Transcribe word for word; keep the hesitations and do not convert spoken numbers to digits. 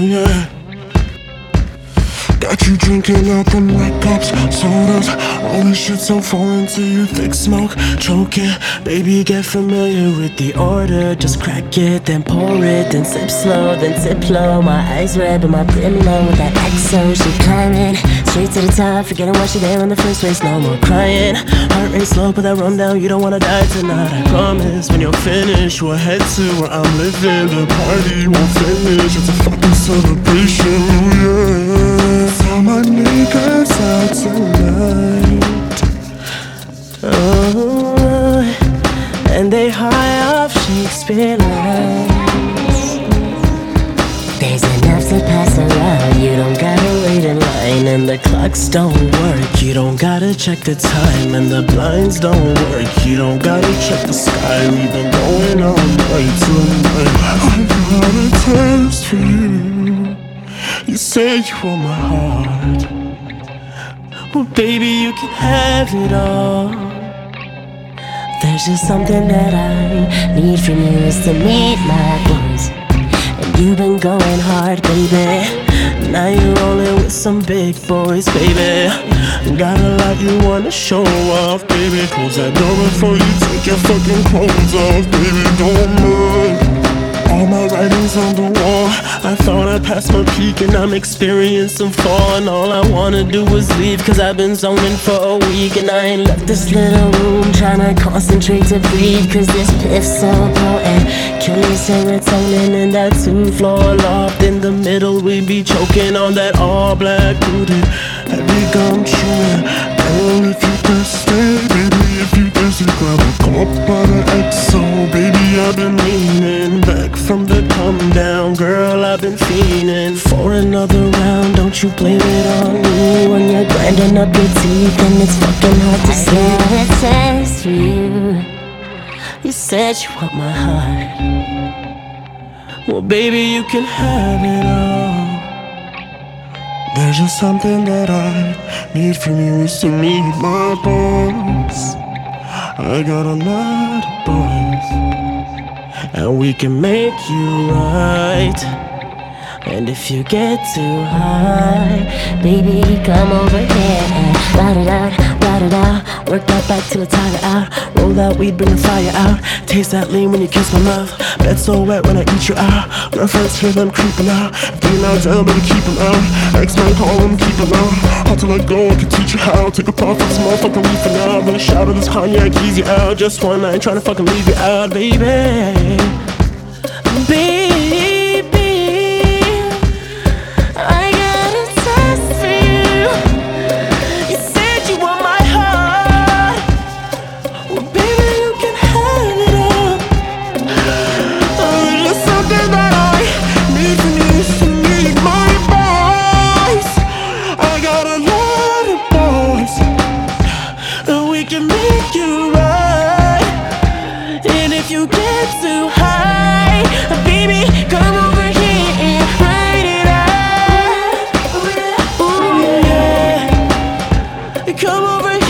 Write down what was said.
yeah. Got you drinking out them white cups, sodas. All this shit so foreign to you, thick smoke, choking. Baby, get familiar with the order. Just crack it, then pour it, then sip slow, then sip low. My eyes red, but my brim low with that X O. She climbing straight to the top, forgetting why she there in the first place. No more crying, heart rate slow, put that rum down. You don't wanna die tonight, I promise. When you're finished, we'll head to where I'm living. The party won't finish, it's a fucking celebration, yeah. All my niggas out tonight, oh, and they high off Shakespeare lines. There's enough to pass around, you don't gotta wait in line. And the clocks don't work, you don't gotta check the time. And the blinds don't work, you don't gotta check the sky. We've been going all night tonight. I got a taste for you. You say you want my heart, well baby you can have it all. There's just something that I need from you, is to meet my goals. And you've been going hard, baby. Now you're rolling with some big boys, baby. Got a lot you wanna show off, baby. Close that door before you take your fucking clothes off, baby. Don't mind all my writings on the wall. I thought I passed my peak and I'm experiencing fall. And all I wanna do is leave, cause I've been zoning for a week. And I ain't left this little room tryna concentrate to breathe, cause this piff's so potent. Kill your serotonin in that two-floor loft. In the middle we be choking on that all-black booty. Heavy gum chewing. Girl, if you thirsty, baby, if you thirsty, grab a cup by the X O. Baby, I've been leaning back from the come down. Girl, I've been fiending for another round. Don't you blame it on me when you're grinding up your teeth and it's fucking hard to see. I got a taste for you. You said you want my heart, well baby you can have it all. There's just something that I need from you, is to meet my boss. I got a lot of boys, and we can make you right. And if you get too high, baby, come over here and ride it out, ride it out. Work that back till it's tired out. Roll that weed, bring the fire out. Taste that lean when you kiss my mouth. Bed so wet when I eat you out. My friends hear them creeping out. If they not down, better keep them out. X-Men call them, keep them out. How to let go, I can teach you how. Take a puff of this motherfucking leaf for now. Then a shot of this cognac, ease you out. Just one night, tryna fucking leave you out, baby. Baby. You get too high, baby, come over here and ride it out. Ooh, yeah. Come over here.